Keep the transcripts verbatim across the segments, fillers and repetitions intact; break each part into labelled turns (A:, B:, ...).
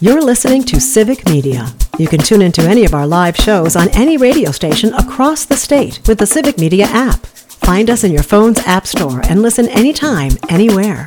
A: You're listening to Civic Media. You can tune into any of our live shows on any radio station across the state with the Civic Media app. Find us in your phone's app store and listen anytime, anywhere.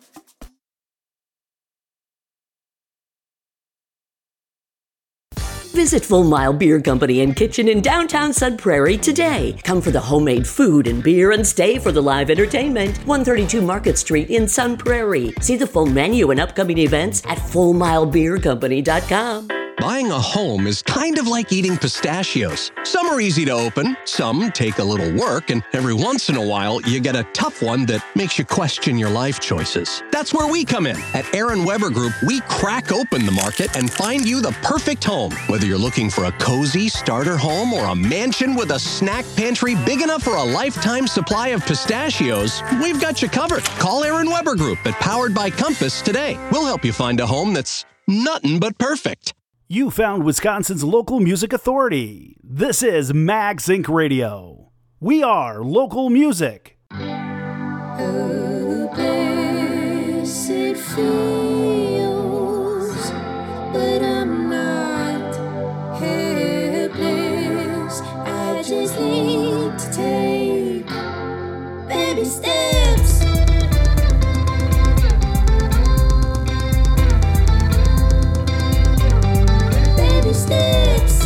B: Visit Full Mile Beer Company and Kitchen in downtown Sun Prairie today. Come for the homemade food and beer and stay for the live entertainment. one thirty-two Market Street in Sun Prairie. See the full menu and upcoming events at full mile beer company dot com.
C: Buying a home is kind of like eating pistachios. Some are easy to open, some take a little work, and every once in a while, you get a tough one that makes you question your life choices. That's where we come in. At Aaron Weber Group, we crack open the market and find you the perfect home. Whether you're looking for a cozy starter home or a mansion with a snack pantry big enough for a lifetime supply of pistachios, we've got you covered. Call Aaron Weber Group at Powered by Compass today. We'll help you find a home that's nothing but perfect.
D: You found Wisconsin's local music authority. This is Mag Sync Radio. We are local music.
E: Oh, blessed it feels, but I'm not helpless. I just need to take baby steps. Steps.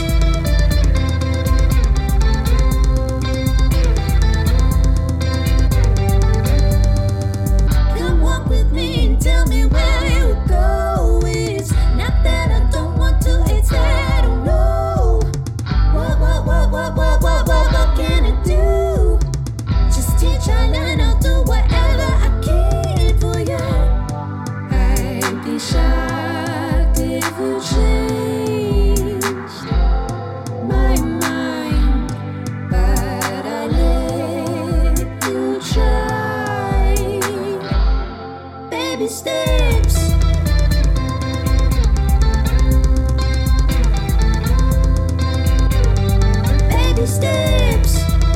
E: Come walk with me and tell me where you go. It's not that I don't want to, it's that I don't know. What, what, what, what, what, what, what, what can I do? Just teach, I learn, I'll do whatever I can for you. I'd be shocked if you change. Steps. Baby steps.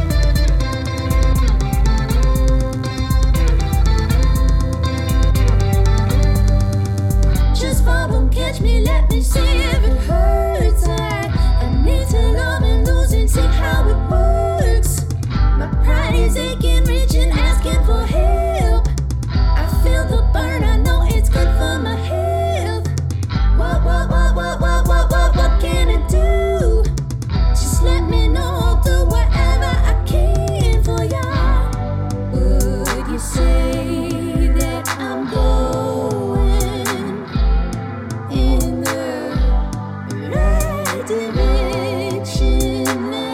E: Just follow, catch me, let me see if it hurts. I, I need to love and lose and see how it works. My pride is aching, reaching, asking for help. I feel the burn, I know it's good for my health. What, what, what, what, what, what, what, what can I do? Just let me know, I'll do whatever I can for ya. Would you say that I'm going in the right direction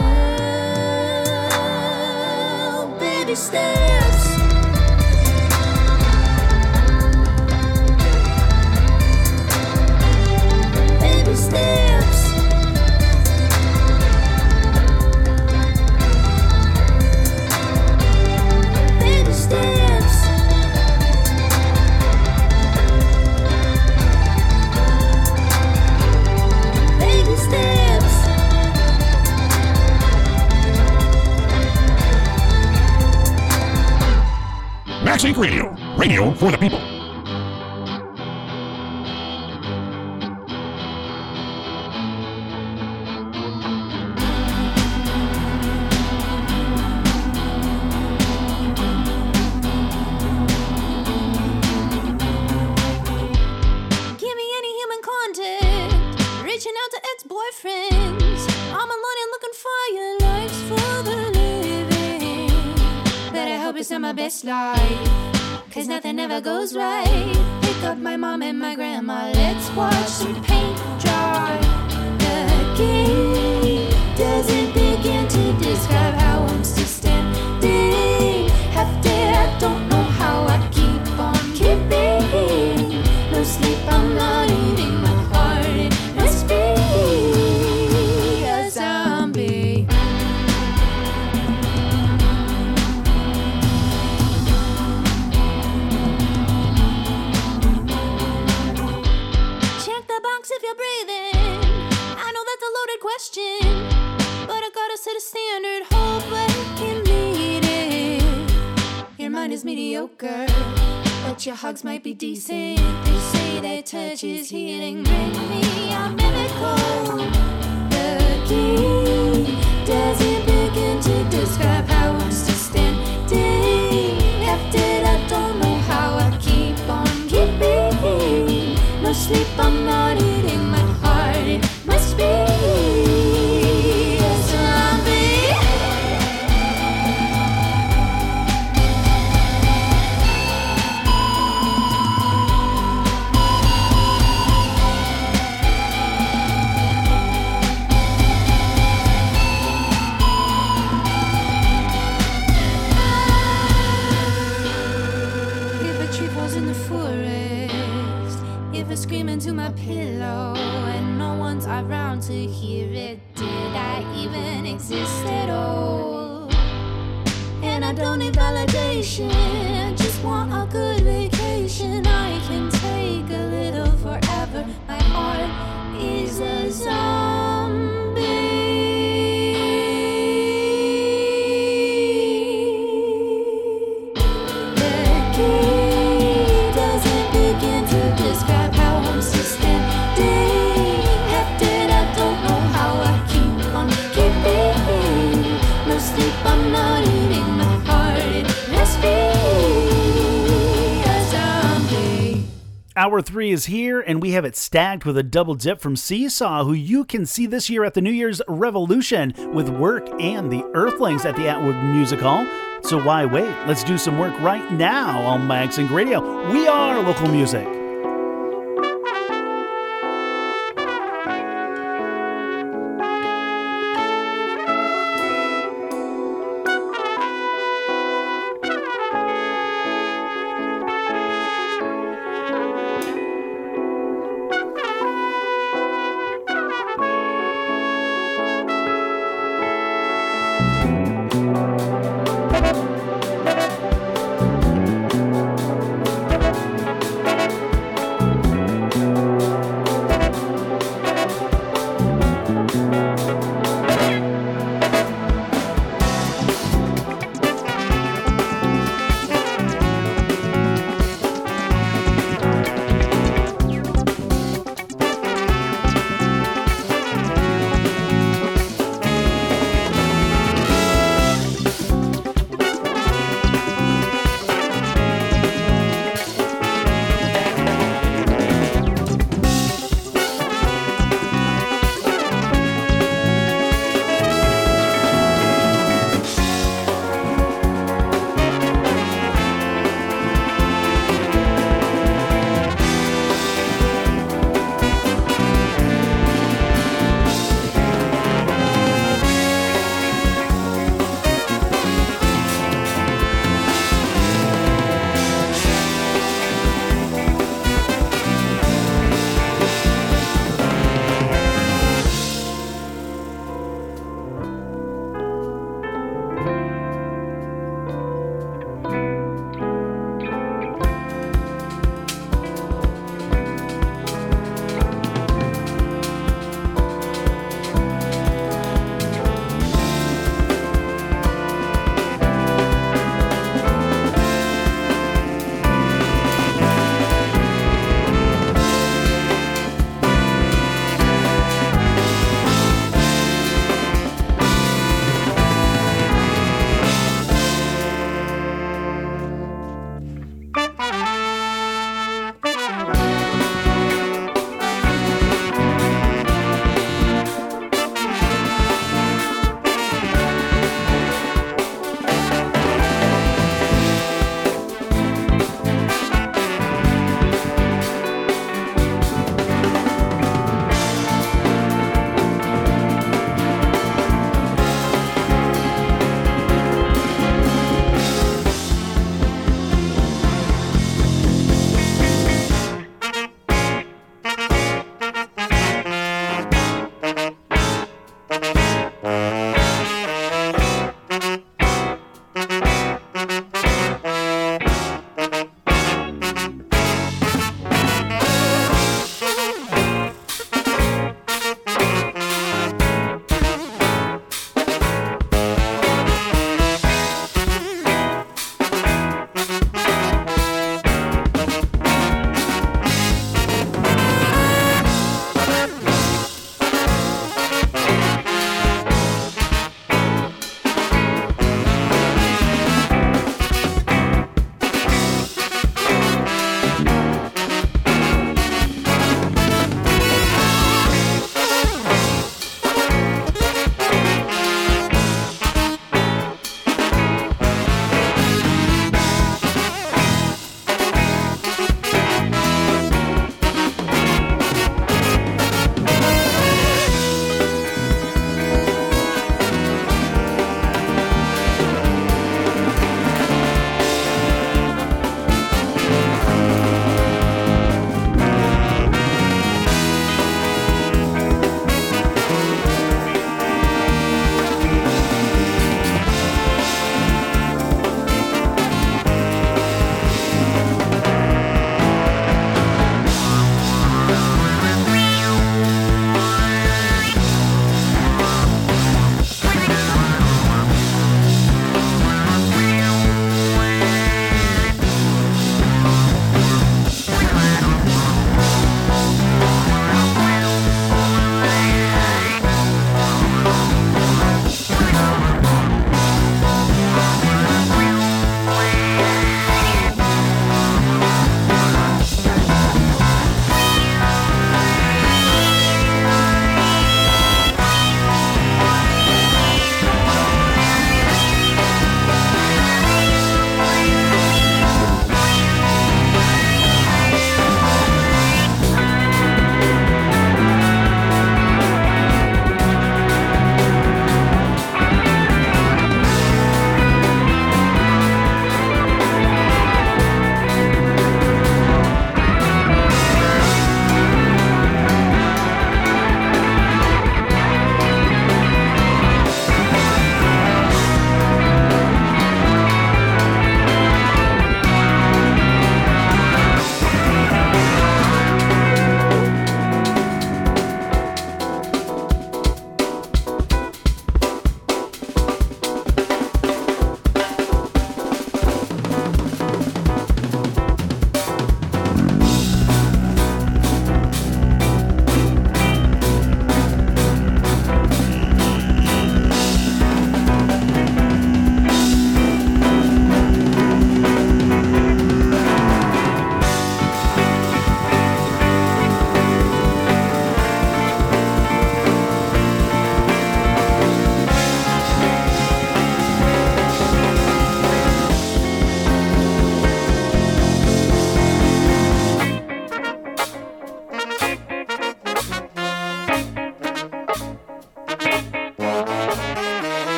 E: now? Baby steps. Steps. Baby steps. Baby steps.
F: Mag Sync Radio. Radio for the people.
E: My best life, cause nothing ever goes right. Pick up my mom and my grandma, let's watch some paint dry. The game doesn't begin to describe how I'm still standing. Half dead, I don't know how I keep on keeping. No sleep, I'm not eating my heart, it must be a zombie. If you're breathing, I know that's a loaded question, but I gotta set a standard, hope I can meet it. Your mind is mediocre, but your hugs might be decent. They say way their touch is healing. Bring me a miracle. The key doesn't begin to describe how I'm still standing. Hefted, I don't know how I keep on keeping. No sleep, I'm not eating my heart. It must be a zombie. If a tree falls in the forest, if I scream into my pillow and no one's around to hear it, did I even exist at all? And I don't need validation, I just want a good vacation. I can take a little forever. My heart is a zombie. The key doesn't begin to describe how I'm still standing. Hefted, I don't know how I keep on keeping. No sleep, I'm not eating my heart. It must be a zombie.
D: Hour three is here, and we have it stacked with a double dip from Seesaw, who you can see this year at the New Year's Revolution with Work and the Earthlings at the Atwood Music Hall. So why wait? Let's do some work right now on MagSync Radio. We are local music.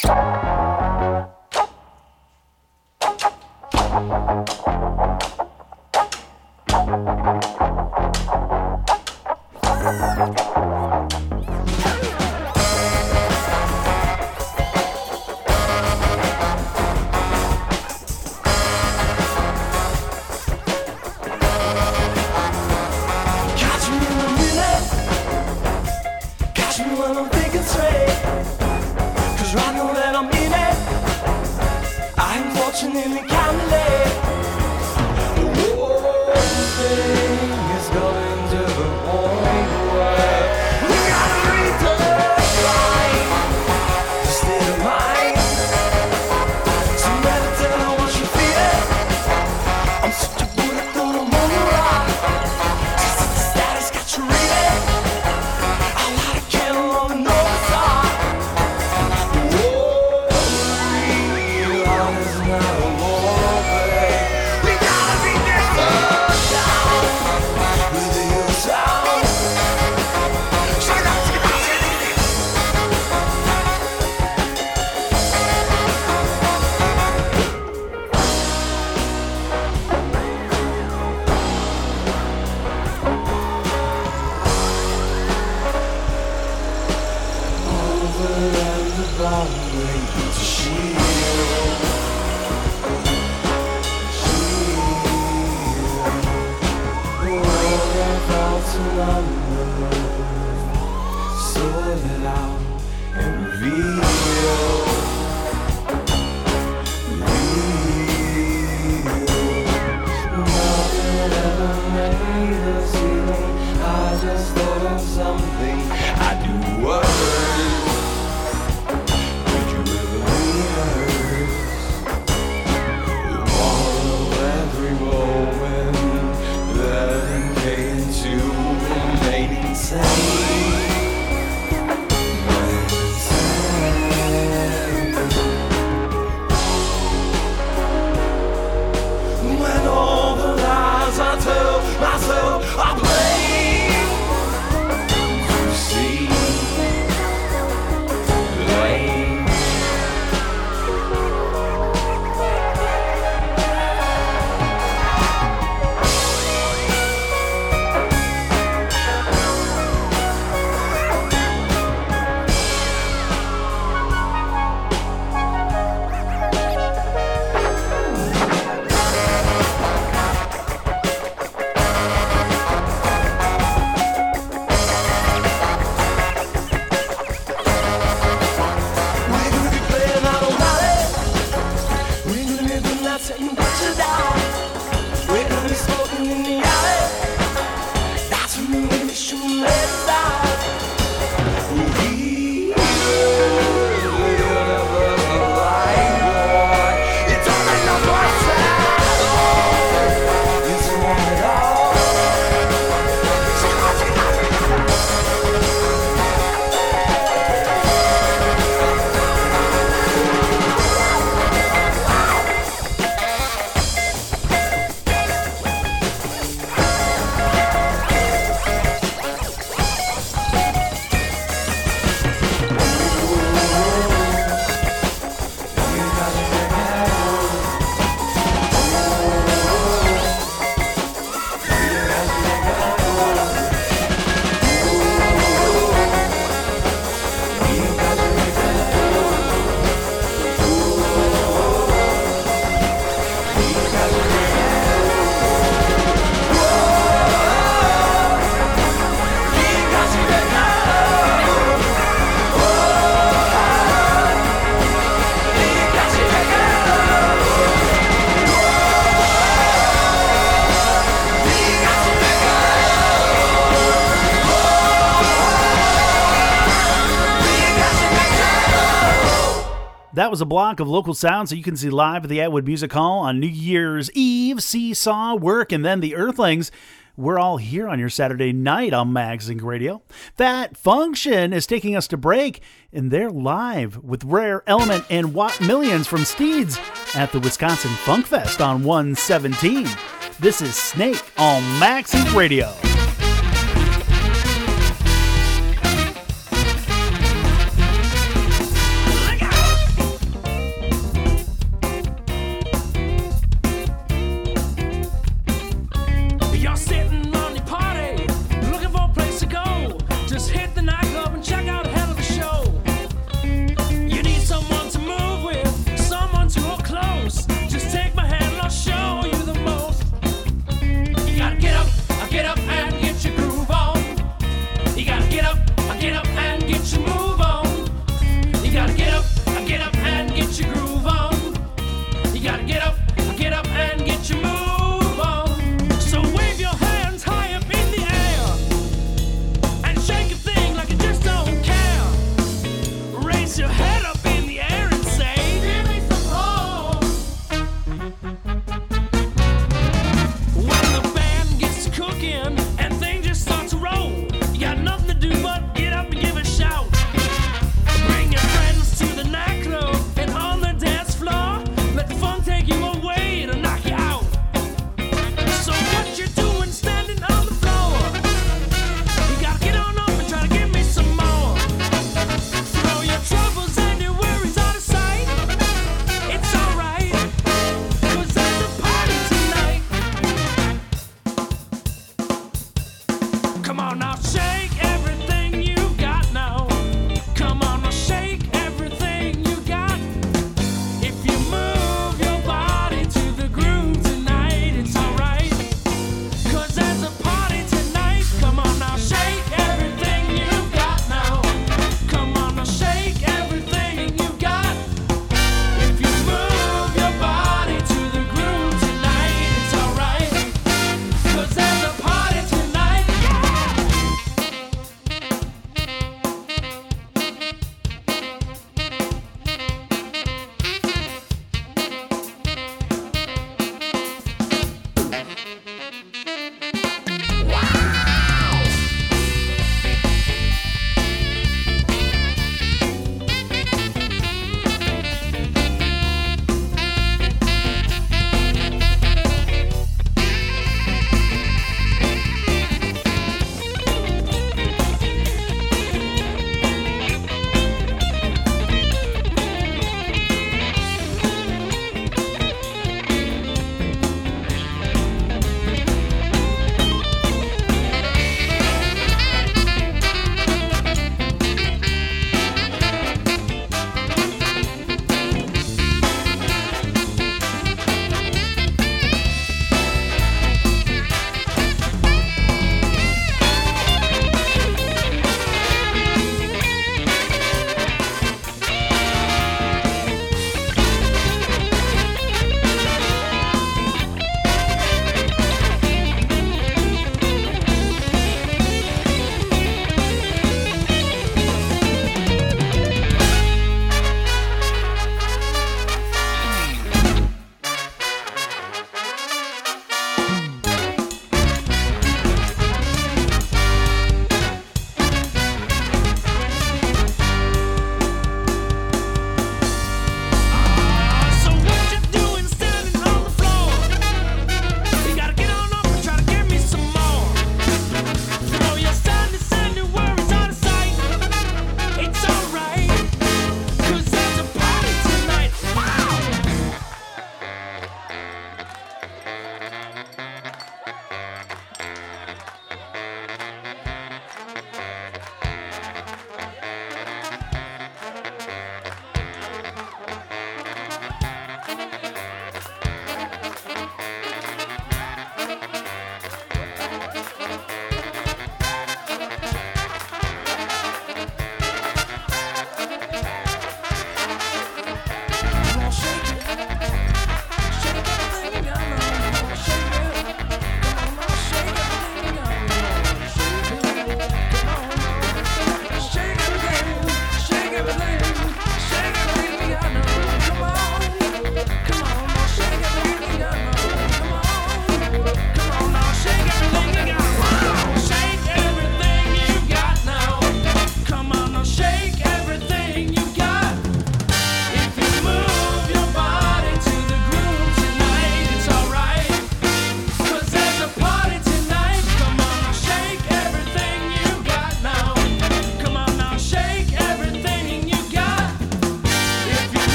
D: That was a block of local sounds that you can see live at the Atwood Music Hall on New Year's Eve. Seesaw, Work, and then the Earthlings. We're all here on your Saturday night on Magazine Radio. That Function is taking us to break, and they're live with Rare Element and Watt Millions from Steeds at the Wisconsin Funk Fest on one seventeen. This is Snake on Magazine Radio.
E: Look out!
G: get your move on. You gotta get up, get up and get your groove on. You gotta get up, get up and get your move on. So wave your hands high up in the air and shake a thing like you just don't care. Raise your head up in the air and say, give me some home. When the band gets cooking and things just start to roll, you got nothing to do but get up and give a shout.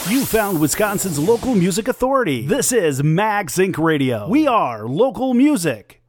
D: You found Wisconsin's local music authority. This is Max Incorporated. Radio. We are local music.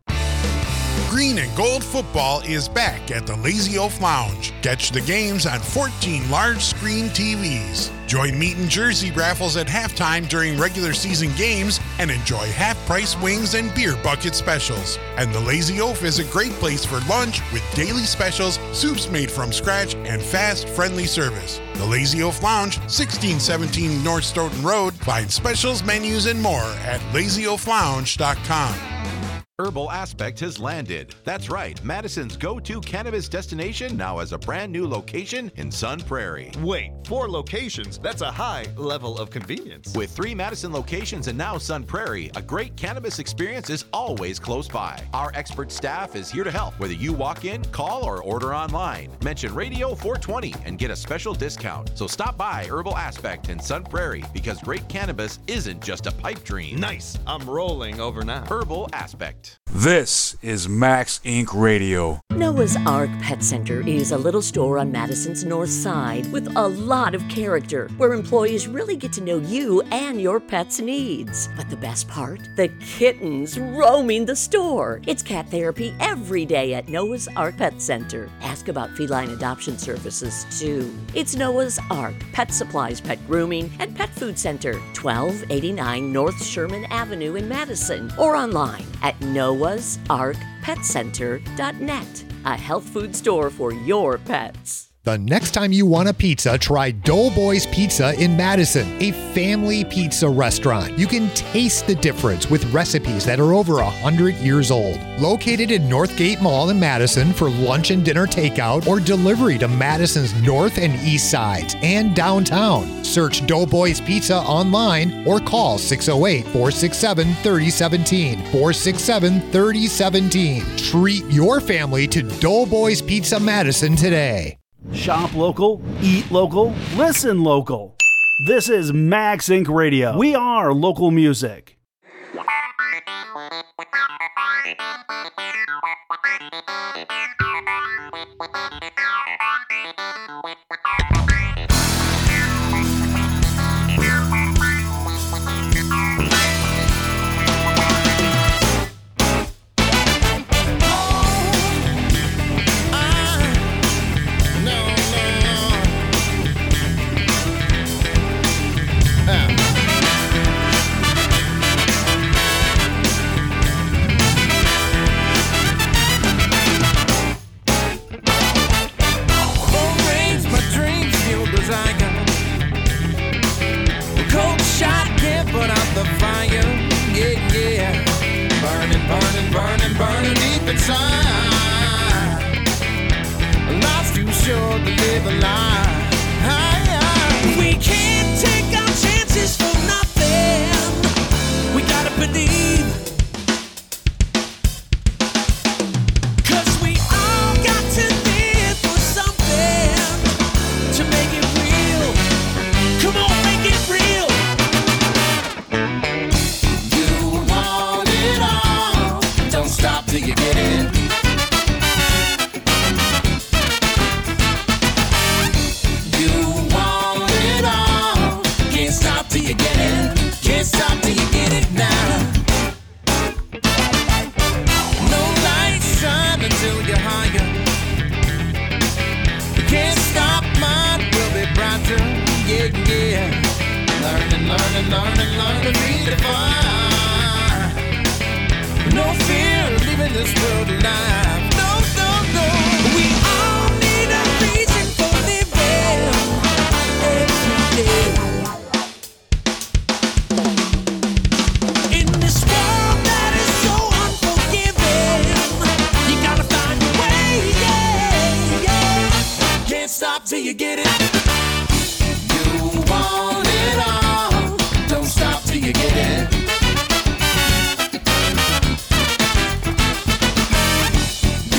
H: Green and Gold football is back at the Lazy Oaf Lounge. Catch the games on fourteen large-screen T Vs. Join meat and jersey raffles at halftime during regular season games and enjoy half-price wings and beer bucket specials. And the Lazy Oaf is a great place for lunch with daily specials, soups made from scratch, and fast, friendly service. The Lazy Oaf Lounge, sixteen seventeen North Stoughton Road. Find specials, menus, and more at lazy oaf lounge dot com.
I: Herbal Aspect has landed. That's right, Madison's go-to cannabis destination now has a brand new location in Sun Prairie.
J: Wait, four locations? That's a high level of convenience.
I: With three Madison locations and now Sun Prairie, a great cannabis experience is always close by. Our expert staff is here to help, whether you walk in, call, or order online. Mention Radio four twenty and get a special discount. So stop by Herbal Aspect in Sun Prairie because great cannabis isn't just a pipe dream.
J: Nice. I'm rolling over now.
I: Herbal Aspect.
K: This is Max Incorporated. Radio.
B: Noah's Ark Pet Center is a little store on Madison's north side with a lot of character, where employees really get to know you and your pet's needs. But the best part? The kittens roaming the store. It's cat therapy every day at Noah's Ark Pet Center. Ask about feline adoption services, too. It's Noah's Ark Pet Supplies, Pet Grooming, and Pet Food Center, twelve eighty-nine North Sherman Avenue in Madison, or online at noahs ark pet center dot net, a health food store for your pets.
L: The next time you want a pizza, try Doughboys Pizza in Madison, a family pizza restaurant. You can taste the difference with recipes that are over one hundred years old. Located in Northgate Mall in Madison for lunch and dinner takeout or delivery to Madison's north and east sides and downtown. Search Doughboys Pizza online or call six oh eight, four six seven, three oh one seven, four six seven, three oh one seven. Treat your family to Doughboys Pizza Madison today.
D: Shop local, eat local, listen local. This is Max Incorporated. Radio. We are local music.
G: Burning, burning deep inside. Life's too short to live a lie. We can't take our chances for nothing. We gotta believe. Cause we all got to live for something to make it real. Come on, make it real. You want it all. Don't stop till you get it. You want it all. Can't stop till you get it. Can't stop till you get it now. No light shine until you're higher. Can't stop, mine will be brighter. Yeah, yeah. Learning, learning, learning, learning to be the fire. No fear of leaving this world alive. No, no, no. We all need a reason for living every day. In this world that is so unforgiving, you gotta find a way, yeah, yeah. Can't stop till you get it. You want it all. Don't stop till you get it.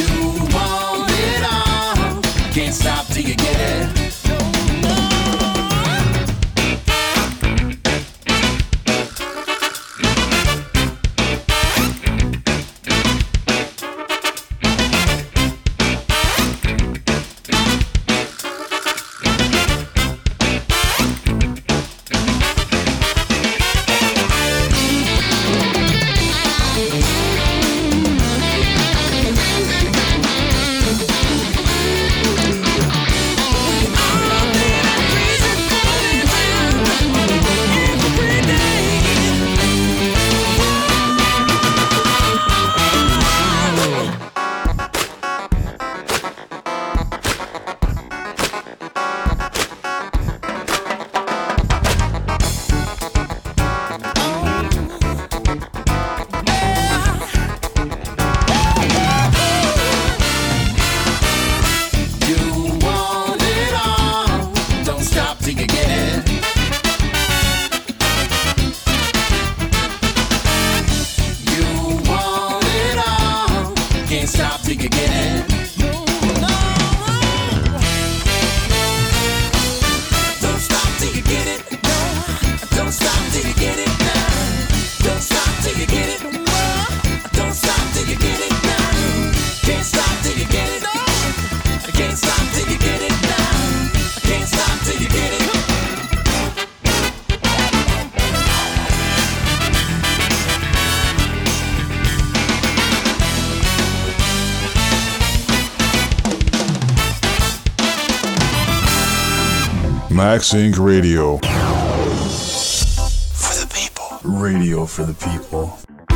G: till you get it. No, no. Don't stop till you get it. No, don't stop till you get it. No, don't stop till you get it. Don't stop till you get it. No, can't stop till you get it. No, I can't stop till you get it. No, I can't stop till you get it.
K: Max Inc Radio.
G: For the people.
K: Radio for the people.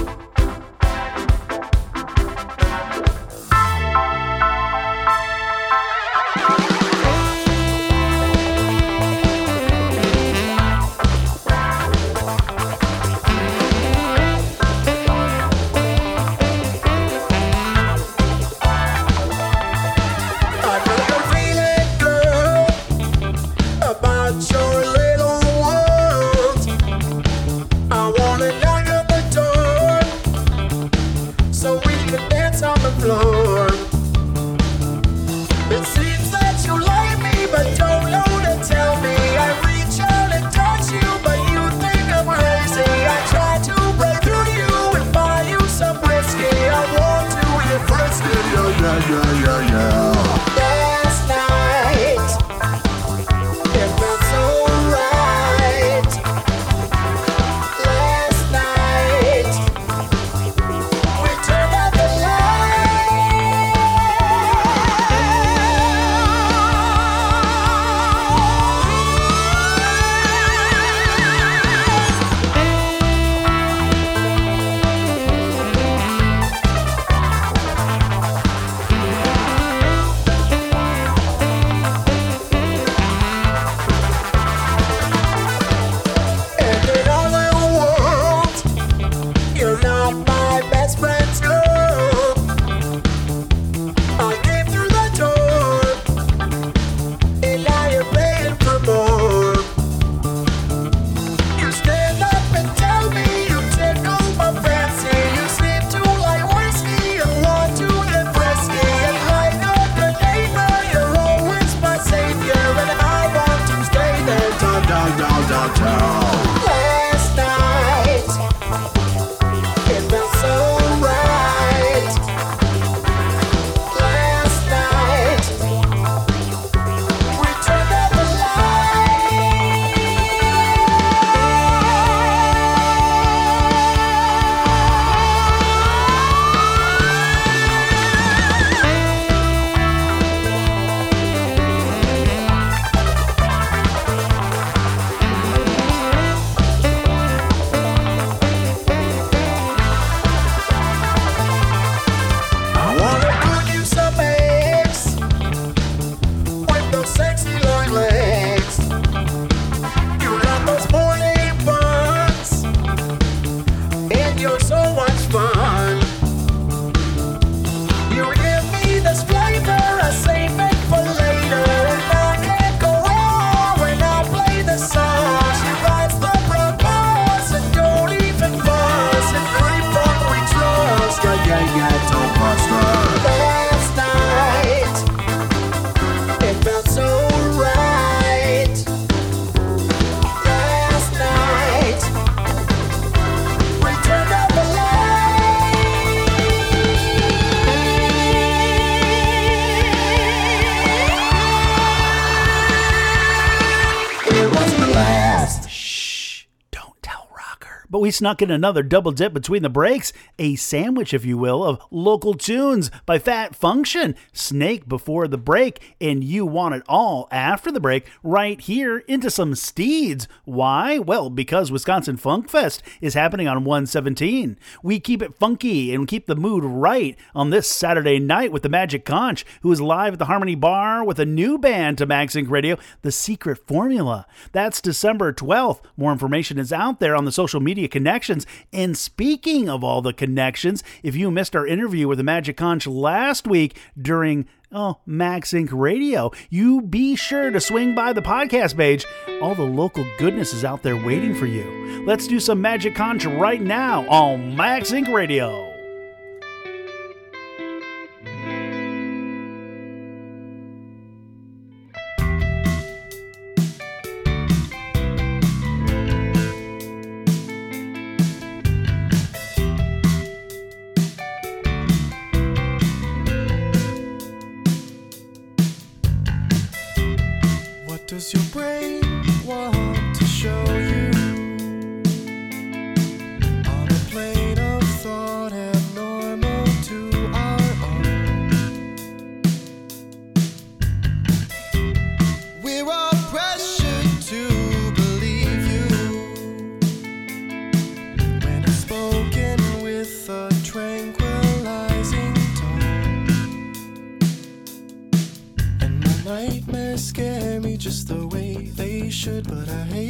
D: But we snuck in another double dip between the breaks, a sandwich, if you will, of local tunes by Fat Function, Snake before the break, and You Want It All after the break, right here into some Steeds. Why? Well, because Wisconsin Funk Fest is happening on one seventeen. We keep it funky and keep the mood right on this Saturday night with the Magic Conch, who is live at the Harmony Bar with a new band to Max Inc Radio, The Secret Formula. That's December twelfth. More information is out there on the social media connections. And speaking of all the connections, if you missed our interview with the Magic Conch last week during oh, Max Inc Radio, you be sure to swing by the podcast page. All the local goodness is out there waiting for you. Let's do some Magic Conch right now on Max Inc Radio.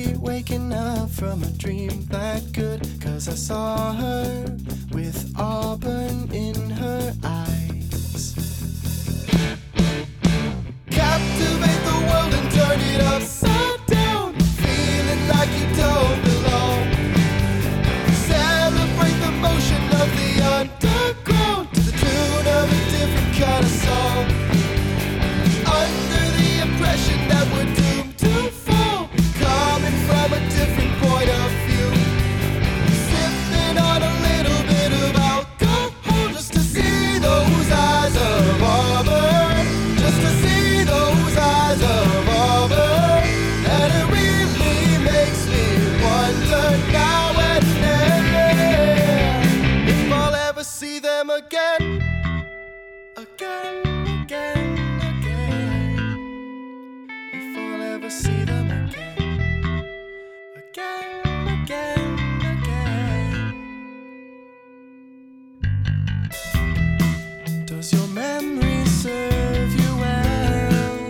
M: hate waking up from a dream that good, 'cause I saw her with auburn in her eyes. Captivate the world and turn it upside down, feeling like you don't belong. Celebrate the motion of the underground to the tune of a different kind of song. Under the impression that we're doomed to fall, coming from a different point of view. Sipping on a little bit of alcohol just to see those eyes of auburn, just to see those eyes of auburn. And it really makes me wonder now and then if I'll ever see them again, again, again, again. If I'll ever see them again, again, again, again. Does your memory serve you well,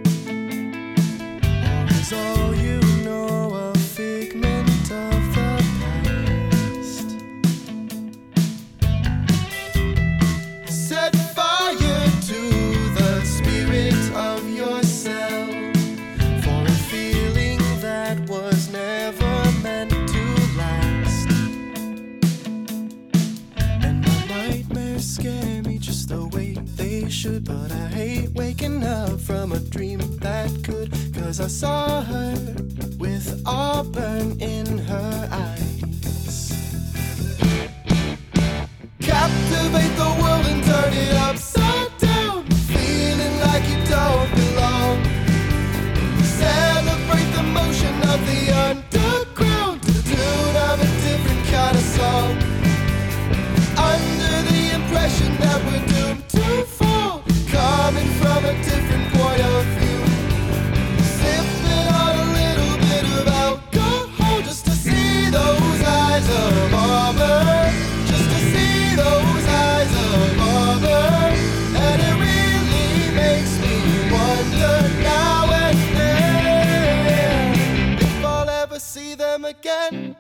M: or is all you know a figment of the past? Set fire to the spirit of yourself, for a feeling that was never meant to last. And my nightmares scare me just the way they should, but I hate waking up from a dream that good, 'cause I saw her with auburn in her eyes. Captivate the world and turn it upside down, feeling like you don't belong. Celebrate the motion of the underground to the tune of a different kind of song. Under the impression that we're doomed to fall, coming from a different point of view. Sipping on a little bit of alcohol just to see those eyes of auburn, just to see those eyes of auburn. And it really makes me wonder now and then if I'll ever see them again.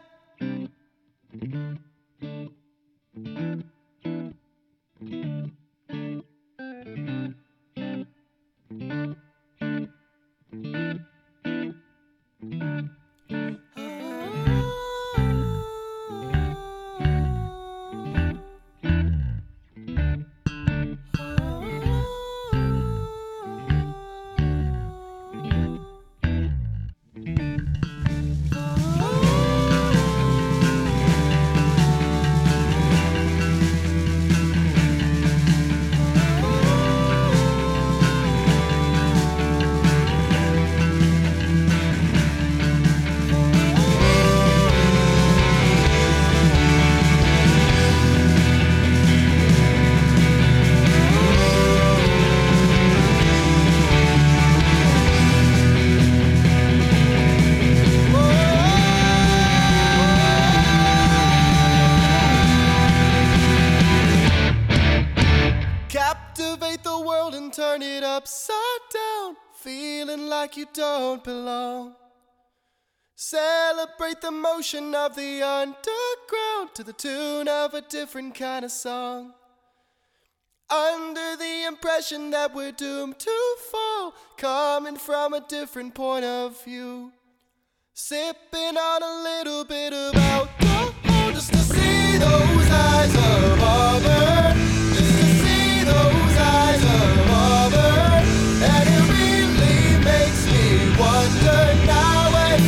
M: Captivate the world and turn it upside down, feeling like you don't belong. Celebrate the motion of the underground to the tune of a different kind of song. Under the impression that we're doomed to fall, coming from a different point of view. Sipping on a little bit of alcohol just to see those eyes of auburn, just to see those eyes of auburn. And it really makes me wonder now and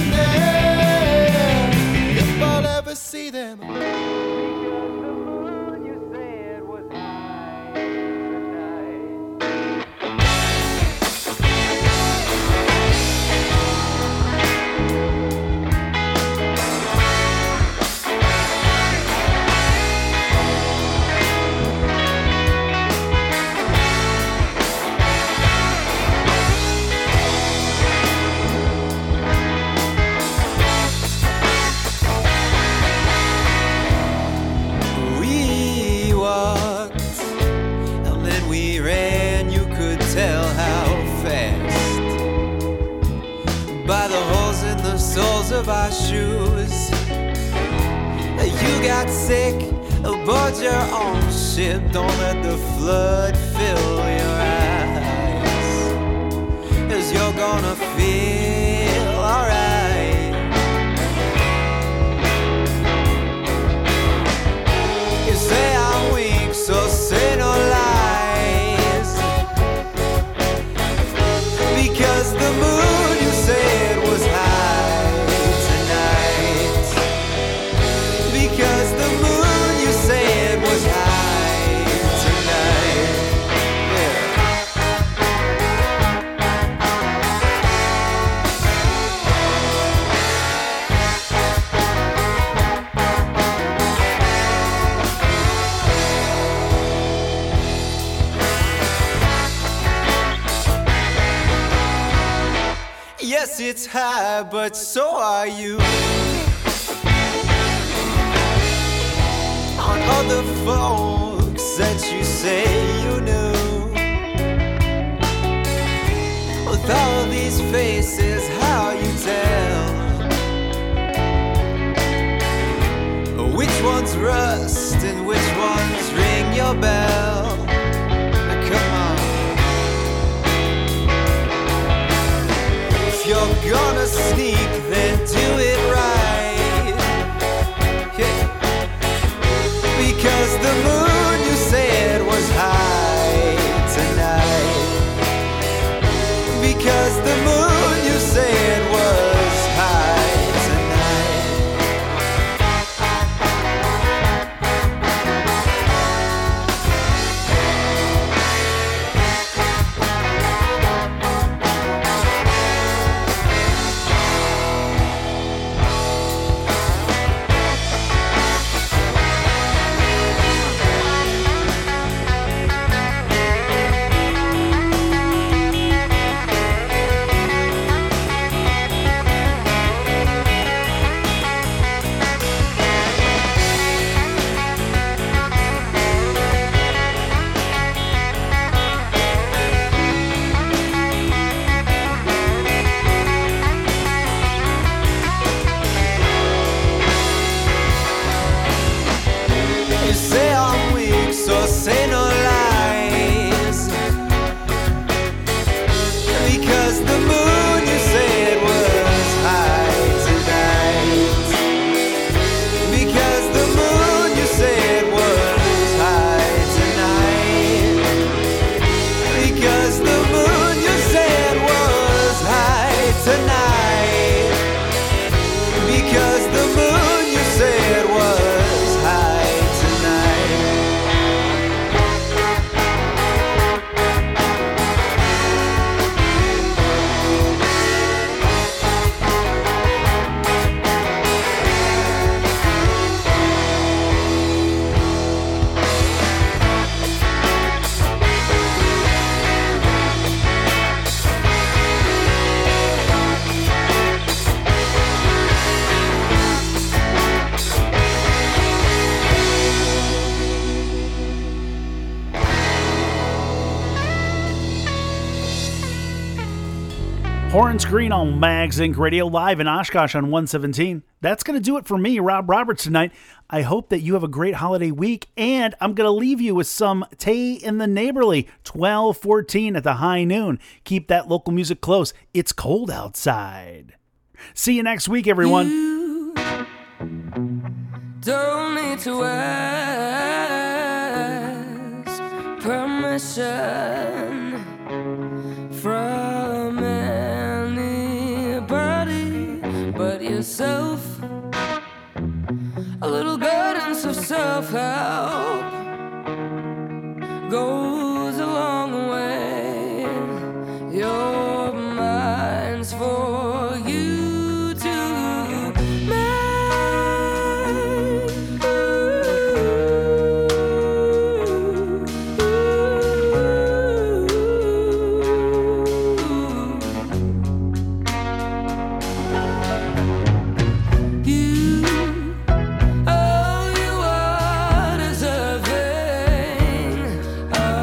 M: then if I'll ever see them. of our shoes. You got sick aboard your own ship. Don't let the flood fill your eyes, 'cause you're gonna feel alright. You say I'm weak, so say no lies, because the moon you said was high tonight, because the moon you said was high tonight. Yes, it's high, but so are you. On other folks that you say you knew, with all these faces, how you tell which ones rust and which ones ring your bell? Come on. If you're gonna sneak, then do it right. Yeah. Because the moon you said was high tonight, because the moon you said was high tonight. You say I'm weak, so say no lies, because the moon you said was high tonight, because the moon you said was high tonight, because the moon you said was high tonight, because the moon you said was high tonight.
D: Horn Screen on Mags Incorporated. Radio, live in Oshkosh on one seventeen. That's going to do it for me, Rob Roberts, tonight. I hope that you have a great holiday week, and I'm going to leave you with some Tay in the Neighborly, twelve fourteen at the high noon. Keep that local music close. It's cold outside. See you next week, everyone.
N: You don't need to ask permission from anybody but yourself. A little guidance of self-help goes a long way. Your mind's for you to make. You, oh, you are deserving of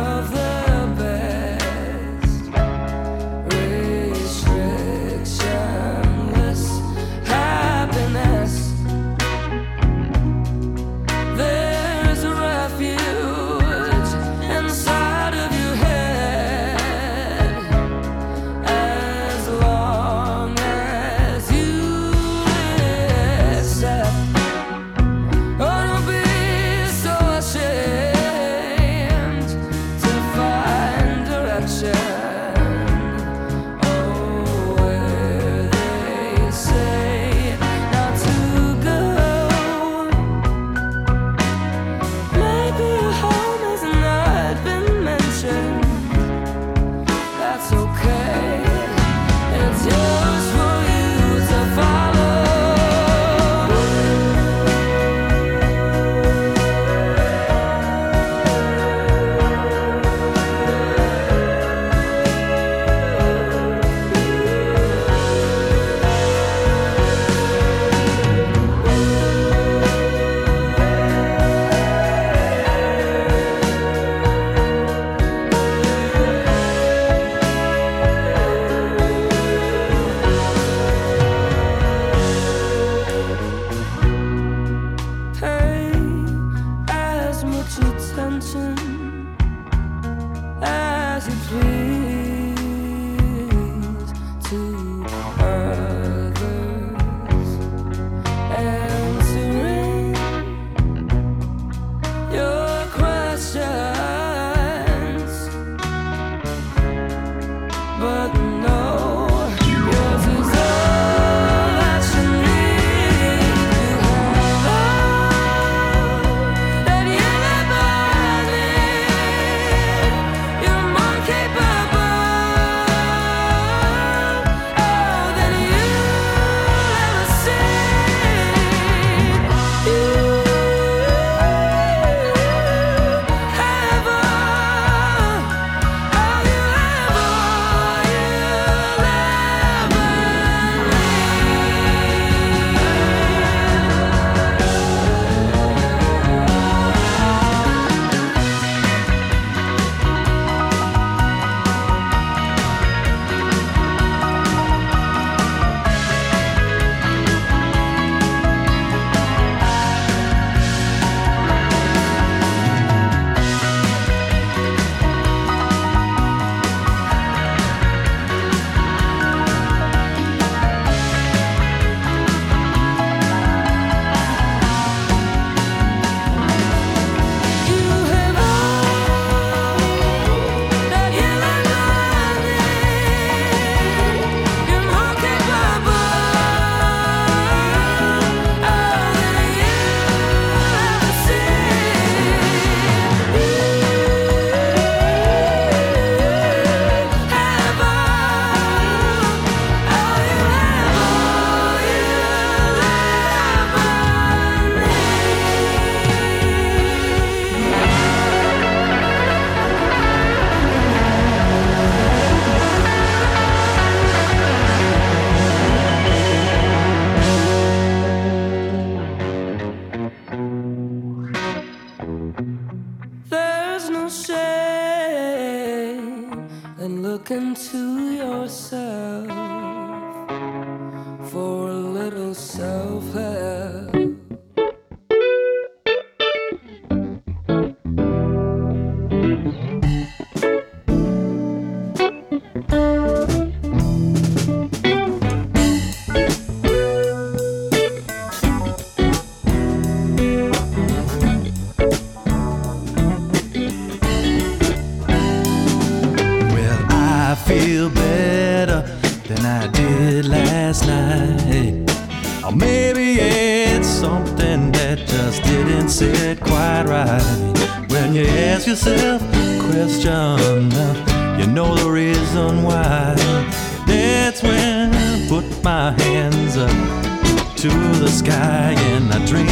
O: maybe it's something that just didn't sit quite right. When you ask yourself a question, you know the reason why. That's when I put my hands up to the sky and I dream.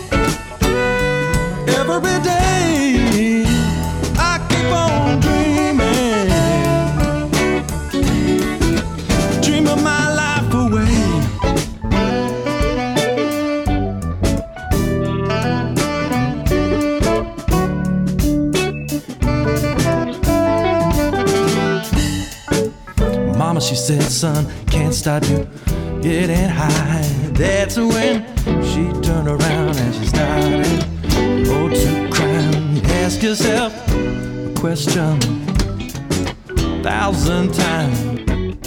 O: Every day I keep on dreaming, dreaming my life away. Mama, she said, son, can't stop you getting high. That's when she turned around and she started oh to crime. Ask yourself a question a thousand times.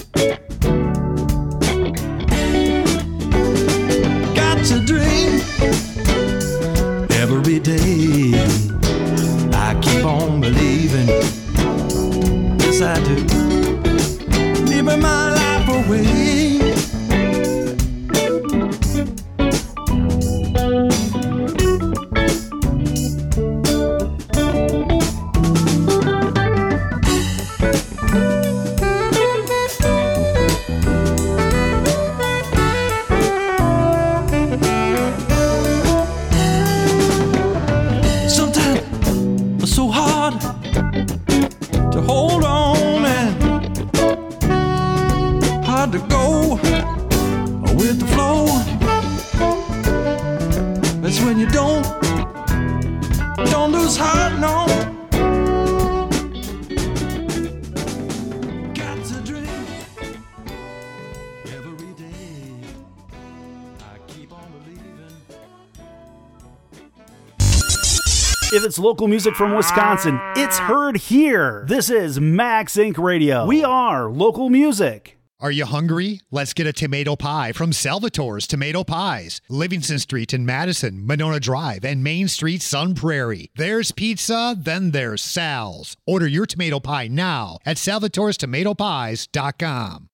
O: Got to dream every day. I keep on believing, yes I do, living my life away.
D: If it's local music from Wisconsin, it's heard here. This is Max Inc Radio. We are local music.
L: Are you hungry? Let's get a tomato pie from Salvatore's Tomato Pies. Livingston Street in Madison, Monona Drive, and Main Street, Sun Prairie. There's pizza, then there's Sal's. Order your tomato pie now at salvatores tomato pies dot com.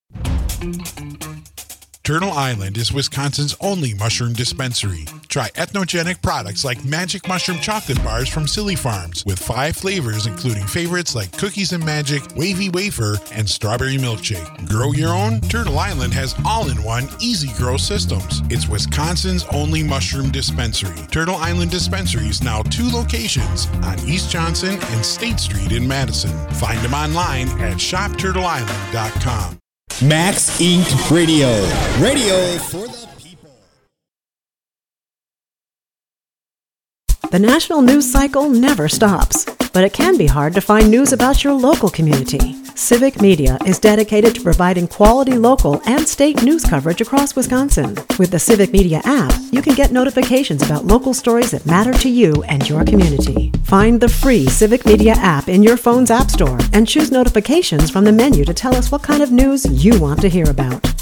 H: Turtle Island is Wisconsin's only mushroom dispensary. Try ethnogenic products like Magic Mushroom Chocolate Bars from Silly Farms with five flavors including favorites like Cookies and Magic, Wavy Wafer, and Strawberry Milkshake. Grow your own? Turtle Island has all-in-one easy grow systems. It's Wisconsin's only mushroom dispensary. Turtle Island Dispensary is now two locations on East Johnson and State Street in Madison. Find them online at shop turtle island dot com.
P: Max Incorporated. Radio. Radio for the people.
A: The national news cycle never stops, but it can be hard to find news about your local community. Civic Media is dedicated to providing quality local and state news coverage across Wisconsin. With the Civic Media app, you can get notifications about local stories that matter to you and your community. Find the free Civic Media app in your phone's app store and choose notifications from the menu to tell us what kind of news you want to hear about.